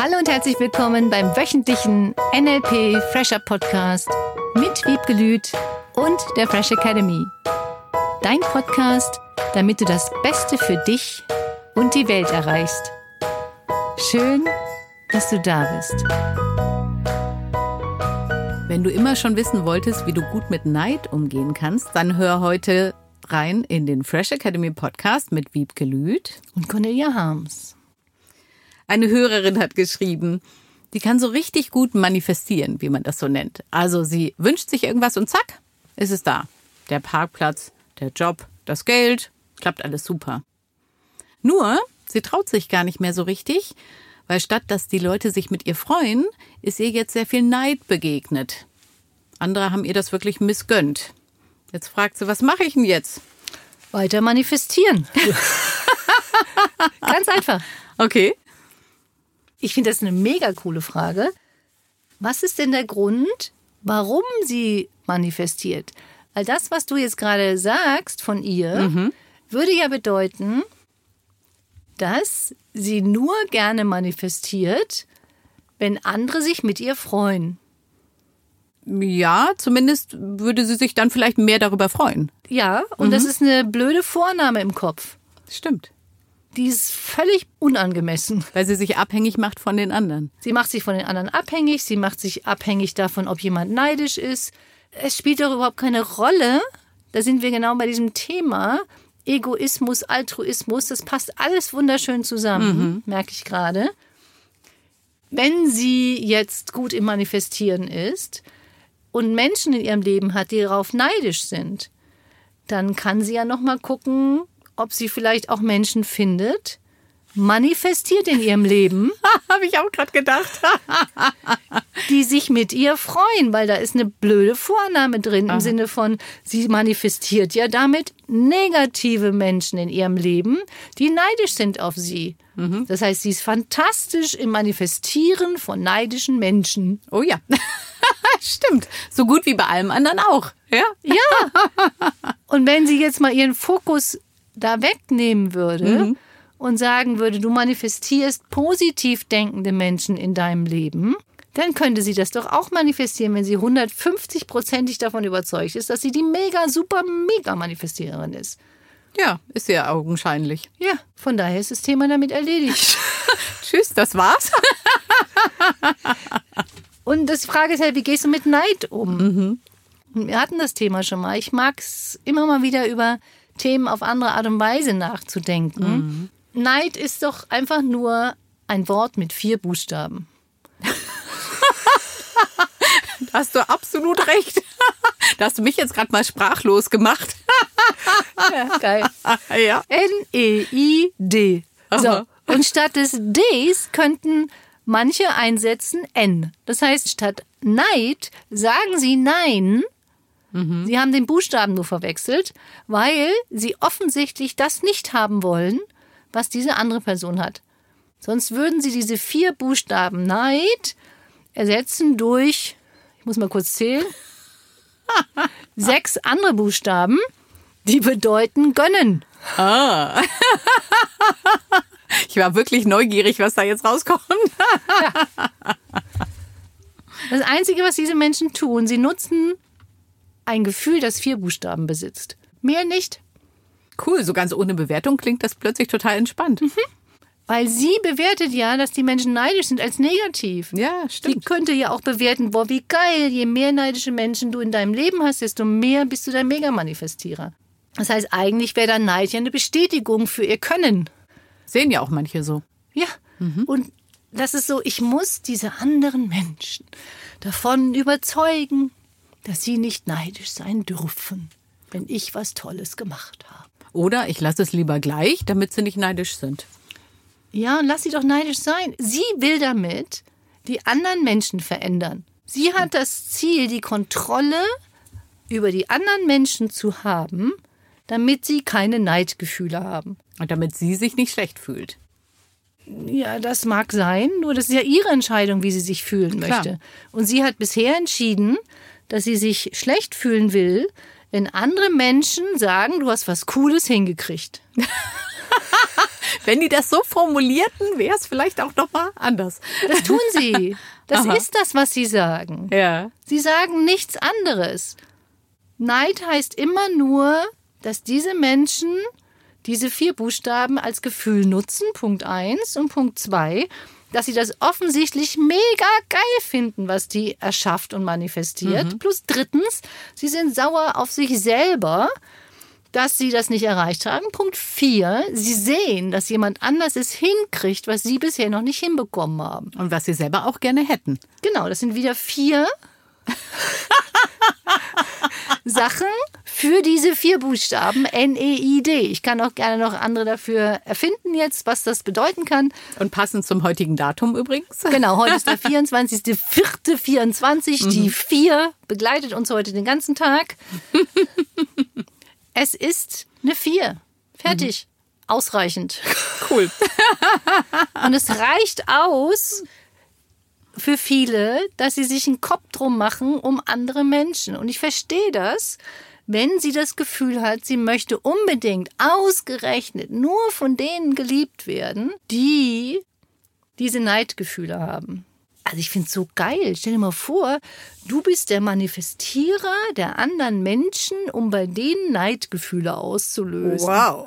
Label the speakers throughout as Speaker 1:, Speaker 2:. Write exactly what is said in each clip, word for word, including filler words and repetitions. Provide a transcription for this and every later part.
Speaker 1: Hallo und herzlich willkommen beim wöchentlichen N L P Fresher Podcast mit Wiebke Lüth und der Fresh Academy. Dein Podcast, damit du das Beste für dich und die Welt erreichst. Schön, dass du da bist.
Speaker 2: Wenn du immer schon wissen wolltest, wie du gut mit Neid umgehen kannst, dann hör heute rein in den Fresh Academy Podcast mit Wiebke Lüth
Speaker 1: und Cornelia Harms.
Speaker 2: Eine Hörerin hat geschrieben, die kann so richtig gut manifestieren, wie man das so nennt. Also sie wünscht sich irgendwas und zack, ist es da. Der Parkplatz, der Job, das Geld, klappt alles super. Nur, sie traut sich gar nicht mehr so richtig, weil statt dass die Leute sich mit ihr freuen, ist ihr jetzt sehr viel Neid begegnet. Andere haben ihr das wirklich missgönnt. Jetzt fragt sie, was mache ich denn jetzt?
Speaker 1: Weiter manifestieren. Ganz einfach.
Speaker 2: Okay.
Speaker 1: Ich finde das eine mega coole Frage. Was ist denn der Grund, warum sie manifestiert? Weil das, was du jetzt gerade sagst von ihr, mhm. würde ja bedeuten, dass sie nur gerne manifestiert, wenn andere sich mit ihr freuen.
Speaker 2: Ja, zumindest würde sie sich dann vielleicht mehr darüber freuen.
Speaker 1: Ja, und mhm. das ist eine blöde Vorname im Kopf.
Speaker 2: Stimmt.
Speaker 1: Die ist völlig unangemessen.
Speaker 2: Weil sie sich abhängig macht von den anderen.
Speaker 1: Sie macht sich von den anderen abhängig. Sie macht sich abhängig davon, ob jemand neidisch ist. Es spielt doch überhaupt keine Rolle. Da sind wir genau bei diesem Thema. Egoismus, Altruismus, das passt alles wunderschön zusammen, mhm. merke ich gerade. Wenn sie jetzt gut im Manifestieren ist und Menschen in ihrem Leben hat, die darauf neidisch sind, dann kann sie ja noch mal gucken, ob sie vielleicht auch Menschen findet, manifestiert in ihrem Leben.
Speaker 2: Habe ich auch gerade gedacht.
Speaker 1: Die sich mit ihr freuen, weil da ist eine blöde Vorname drin im Aha. Sinne von, sie manifestiert ja damit negative Menschen in ihrem Leben, die neidisch sind auf sie. Mhm. Das heißt, sie ist fantastisch im Manifestieren von neidischen Menschen.
Speaker 2: Oh ja, stimmt. So gut wie bei allem anderen auch. Ja.
Speaker 1: Ja. Und wenn sie jetzt mal ihren Fokus da wegnehmen würde mhm. und sagen würde, du manifestierst positiv denkende Menschen in deinem Leben, dann könnte sie das doch auch manifestieren, wenn sie hundertfünfzig-prozentig davon überzeugt ist, dass sie die mega, super, mega Manifestiererin ist.
Speaker 2: Ja, ist ja augenscheinlich.
Speaker 1: Ja, von daher ist das Thema damit erledigt.
Speaker 2: Tschüss, das war's.
Speaker 1: Und das Frage ist halt, wie gehst du mit Neid um? Mhm. Wir hatten das Thema schon mal. Ich mag es immer mal wieder über Themen auf andere Art und Weise nachzudenken. Mhm. Neid ist doch einfach nur ein Wort mit vier Buchstaben.
Speaker 2: Da hast du absolut recht. Da hast du mich jetzt gerade mal sprachlos gemacht.
Speaker 1: Ja, geil.
Speaker 2: Ja.
Speaker 1: N E I D. So. Und statt des Ds könnten manche einsetzen N. Das heißt, statt Neid sagen sie Nein. Mhm. Sie haben den Buchstaben nur verwechselt, weil sie offensichtlich das nicht haben wollen, was diese andere Person hat. Sonst würden sie diese vier Buchstaben Neid ersetzen durch, ich muss mal kurz zählen, sechs andere Buchstaben, die bedeuten gönnen.
Speaker 2: Ah. Ich war wirklich neugierig, was da jetzt rauskommt.
Speaker 1: Ja. Das Einzige, was diese Menschen tun, sie nutzen ein Gefühl, das vier Buchstaben besitzt. Mehr nicht.
Speaker 2: Cool, so ganz ohne Bewertung klingt das plötzlich total entspannt.
Speaker 1: Mhm. Weil sie bewertet ja, dass die Menschen neidisch sind, als negativ.
Speaker 2: Ja, stimmt.
Speaker 1: Sie könnte ja auch bewerten, boah, wie geil, je mehr neidische Menschen du in deinem Leben hast, desto mehr bist du dein Mega-Manifestierer. Das heißt, eigentlich wäre dann Neid ja eine Bestätigung für ihr Können.
Speaker 2: Sehen ja auch manche so.
Speaker 1: Ja, mhm. Und das ist so, ich muss diese anderen Menschen davon überzeugen, dass sie nicht neidisch sein dürfen, wenn ich was Tolles gemacht habe.
Speaker 2: Oder ich lasse es lieber gleich, damit sie nicht neidisch sind.
Speaker 1: Ja, und lass sie doch neidisch sein. Sie will damit die anderen Menschen verändern. Sie hat das Ziel, die Kontrolle über die anderen Menschen zu haben, damit sie keine Neidgefühle haben.
Speaker 2: Und damit sie sich nicht schlecht fühlt.
Speaker 1: Ja, das mag sein, nur das ist ja ihre Entscheidung, wie sie sich fühlen möchte.
Speaker 2: Klar.
Speaker 1: Und sie hat bisher entschieden, dass sie sich schlecht fühlen will, wenn andere Menschen sagen, du hast was Cooles hingekriegt.
Speaker 2: Wenn die das so formulierten, wäre es vielleicht auch nochmal anders.
Speaker 1: Das tun sie. Das
Speaker 2: Aha.
Speaker 1: ist das, was sie sagen.
Speaker 2: Ja.
Speaker 1: Sie sagen nichts anderes. Neid heißt immer nur, dass diese Menschen diese vier Buchstaben als Gefühl nutzen, Punkt eins. Und Punkt zwei, dass sie das offensichtlich mega geil finden, was die erschafft und manifestiert. Mhm. Plus drittens, sie sind sauer auf sich selber, dass sie das nicht erreicht haben. Punkt vier, sie sehen, dass jemand anders es hinkriegt, was sie bisher noch nicht hinbekommen haben.
Speaker 2: Und was sie selber auch gerne hätten.
Speaker 1: Genau, das sind wieder vier Sachen für diese vier Buchstaben N E I D. Ich kann auch gerne noch andere dafür erfinden jetzt, was das bedeuten kann.
Speaker 2: Und passend zum heutigen Datum übrigens.
Speaker 1: Genau, heute ist der vierundzwanzigster vierte vierundzwanzig. Mhm. Die vier begleitet uns heute den ganzen Tag. Es ist eine vier. Fertig. Mhm. Ausreichend.
Speaker 2: Cool.
Speaker 1: Und es reicht aus für viele, dass sie sich einen Kopf drum machen um andere Menschen. Und ich verstehe das, wenn sie das Gefühl hat, sie möchte unbedingt ausgerechnet nur von denen geliebt werden, die diese Neidgefühle haben. Also ich finde es so geil. Stell dir mal vor, du bist der Manifestierer der anderen Menschen, um bei denen Neidgefühle auszulösen.
Speaker 2: Wow.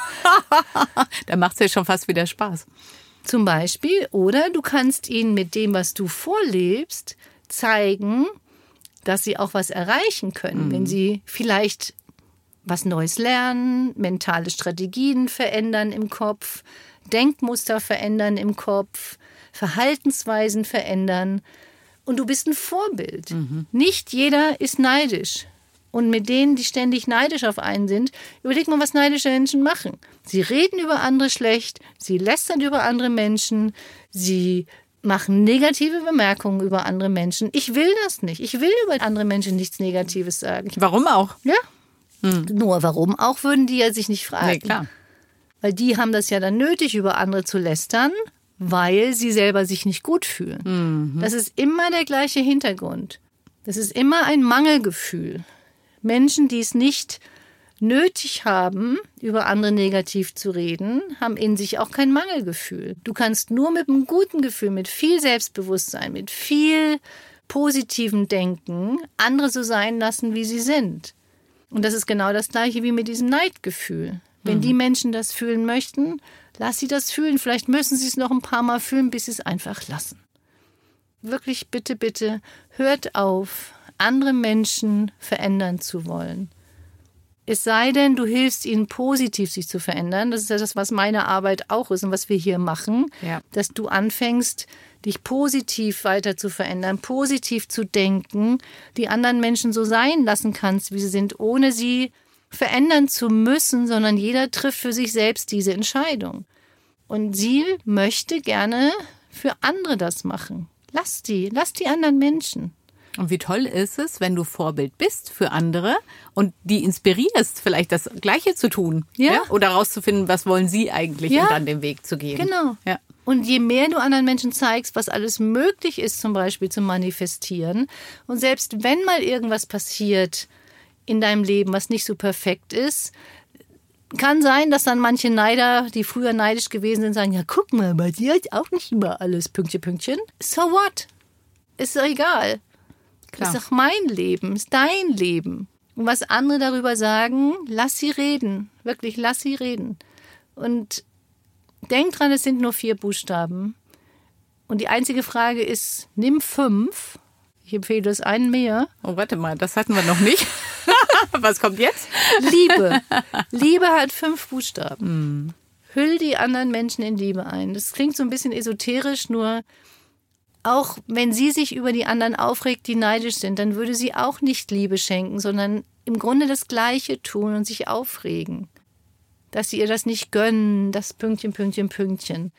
Speaker 2: Da macht es ja schon fast wieder Spaß.
Speaker 1: Zum Beispiel. Oder du kannst ihnen mit dem, was du vorlebst, zeigen, dass sie auch was erreichen können. Mhm. Wenn sie vielleicht was Neues lernen, mentale Strategien verändern im Kopf, Denkmuster verändern im Kopf, Verhaltensweisen verändern. Und du bist ein Vorbild. Mhm. Nicht jeder ist neidisch. Und mit denen, die ständig neidisch auf einen sind, überleg mal, was neidische Menschen machen. Sie reden über andere schlecht, sie lästern über andere Menschen, sie machen negative Bemerkungen über andere Menschen. Ich will das nicht. Ich will über andere Menschen nichts Negatives sagen.
Speaker 2: Warum auch?
Speaker 1: Ja. Hm. Nur warum auch, würden die ja sich nicht fragen.
Speaker 2: Nee, klar.
Speaker 1: Weil die haben das ja dann nötig, über andere zu lästern, weil sie selber sich nicht gut fühlen. Mhm. Das ist immer der gleiche Hintergrund. Das ist immer ein Mangelgefühl. Menschen, die es nicht nötig haben, über andere negativ zu reden, haben in sich auch kein Mangelgefühl. Du kannst nur mit einem guten Gefühl, mit viel Selbstbewusstsein, mit viel positivem Denken andere so sein lassen, wie sie sind. Und das ist genau das Gleiche wie mit diesem Neidgefühl. Wenn mhm. die Menschen das fühlen möchten, lass sie das fühlen. Vielleicht müssen sie es noch ein paar Mal fühlen, bis sie es einfach lassen. Wirklich, bitte, bitte, hört auf, andere Menschen verändern zu wollen. Es sei denn, du hilfst ihnen positiv, sich zu verändern. Das ist ja das, was meine Arbeit auch ist und was wir hier machen. Ja. Dass du anfängst, dich positiv weiter zu verändern, positiv zu denken, die anderen Menschen so sein lassen kannst, wie sie sind, ohne sie verändern zu müssen, sondern jeder trifft für sich selbst diese Entscheidung. Und sie möchte gerne für andere das machen. Lass die, lass die anderen Menschen.
Speaker 2: Und wie toll ist es, wenn du Vorbild bist für andere und die inspirierst, vielleicht das Gleiche zu tun. Ja. Ja? Oder rauszufinden, was wollen sie eigentlich, ja. Und dann den Weg zu gehen.
Speaker 1: Genau. Ja. Und je mehr du anderen Menschen zeigst, was alles möglich ist, zum Beispiel zu manifestieren, und selbst wenn mal irgendwas passiert in deinem Leben, was nicht so perfekt ist, kann sein, dass dann manche Neider, die früher neidisch gewesen sind, sagen, ja, guck mal, bei dir ist auch nicht immer alles Pünktchen, Pünktchen. So what? Ist doch egal. Klar. Das ist doch mein Leben, ist dein Leben. Und was andere darüber sagen, lass sie reden. Wirklich, lass sie reden. Und denk dran, es sind nur vier Buchstaben. Und die einzige Frage ist, nimm fünf. Ich empfehle das einen mehr.
Speaker 2: Oh, warte mal, das hatten wir noch nicht. Was kommt jetzt?
Speaker 1: Liebe. Liebe hat fünf Buchstaben. Mm. Hüll die anderen Menschen in Liebe ein. Das klingt so ein bisschen esoterisch, nur auch wenn sie sich über die anderen aufregt, die neidisch sind, dann würde sie auch nicht Liebe schenken, sondern im Grunde das Gleiche tun und sich aufregen. Dass sie ihr das nicht gönnen, das Pünktchen, Pünktchen, Pünktchen.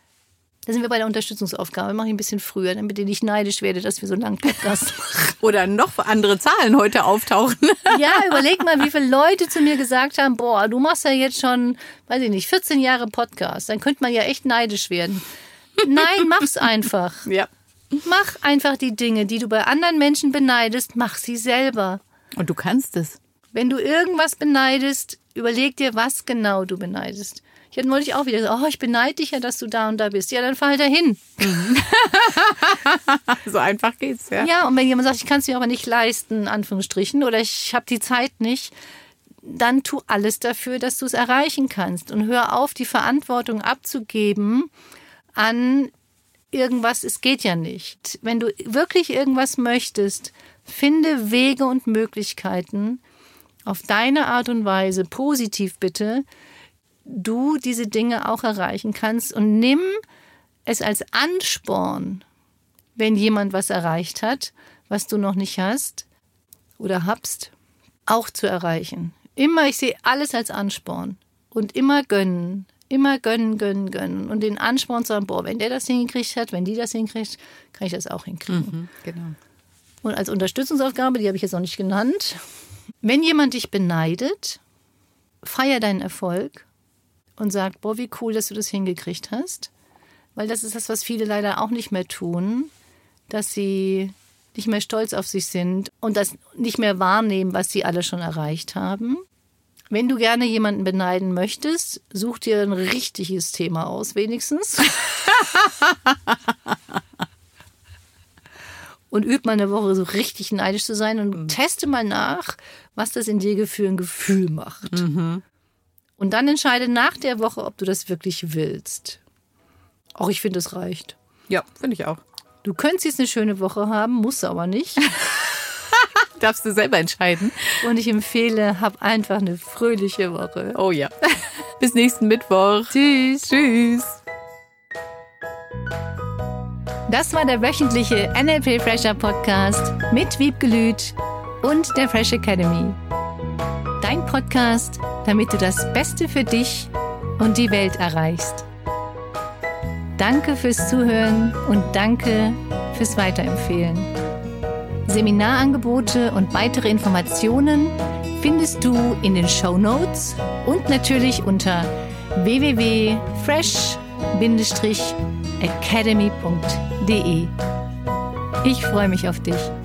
Speaker 1: Da sind wir bei der Unterstützungsaufgabe. Mache ich ein bisschen früher, damit ihr nicht neidisch werdet, dass wir so einen langen Podcast machen.
Speaker 2: Oder noch andere Zahlen heute auftauchen.
Speaker 1: Ja, überleg mal, wie viele Leute zu mir gesagt haben, boah, du machst ja jetzt schon, weiß ich nicht, vierzehn Jahre Podcast. Dann könnte man ja echt neidisch werden. Nein, mach's einfach.
Speaker 2: Ja.
Speaker 1: Mach einfach die Dinge, die du bei anderen Menschen beneidest, mach sie selber.
Speaker 2: Und du kannst es.
Speaker 1: Wenn du irgendwas beneidest, überleg dir, was genau du beneidest. Ich hatte neulich auch wieder gesagt, oh, ich beneide dich ja, dass du da und da bist. Ja, dann fahr halt dahin. Mhm.
Speaker 2: So einfach geht's, ja.
Speaker 1: Ja, und wenn jemand sagt, ich kann es mir aber nicht leisten, in Anführungsstrichen, oder ich habe die Zeit nicht, dann tu alles dafür, dass du es erreichen kannst. Und hör auf, die Verantwortung abzugeben an irgendwas, es geht ja nicht. Wenn du wirklich irgendwas möchtest, finde Wege und Möglichkeiten, auf deine Art und Weise, positiv bitte, du diese Dinge auch erreichen kannst und nimm es als Ansporn, wenn jemand was erreicht hat, was du noch nicht hast oder habst, auch zu erreichen. Immer, ich sehe alles als Ansporn und immer gönnen, immer gönnen, gönnen, gönnen und den Ansporn zu sagen, boah, wenn der das hingekriegt hat, wenn die das hinkriegt, kann ich das auch hinkriegen.
Speaker 2: Mhm, genau.
Speaker 1: Und als Unterstützungsaufgabe, die habe ich jetzt noch nicht genannt, wenn jemand dich beneidet, feier deinen Erfolg und sag, boah, wie cool, dass du das hingekriegt hast. Weil das ist das, was viele leider auch nicht mehr tun, dass sie nicht mehr stolz auf sich sind und das nicht mehr wahrnehmen, was sie alle schon erreicht haben. Wenn du gerne jemanden beneiden möchtest, such dir ein richtiges Thema aus, wenigstens. Und üb mal eine Woche so richtig neidisch zu sein und mhm. teste mal nach, was das in dir für ein Gefühl macht.
Speaker 2: Mhm.
Speaker 1: Und dann entscheide nach der Woche, ob du das wirklich willst. Auch ich finde, es reicht.
Speaker 2: Ja, finde ich auch.
Speaker 1: Du könntest jetzt eine schöne Woche haben, musst aber nicht.
Speaker 2: Darfst du selber entscheiden.
Speaker 1: Und ich empfehle, hab einfach eine fröhliche Woche.
Speaker 2: Oh ja. Bis nächsten Mittwoch.
Speaker 1: Tschüss.
Speaker 2: Tschüss.
Speaker 1: Das war der wöchentliche N L P Fresher Podcast mit Wiebke Lüth und der Fresh Academy. Dein Podcast, damit du das Beste für dich und die Welt erreichst. Danke fürs Zuhören und danke fürs Weiterempfehlen. Seminarangebote und weitere Informationen findest du in den Shownotes und natürlich unter w w w punkt fresh academy punkt de. Ich freue mich auf dich.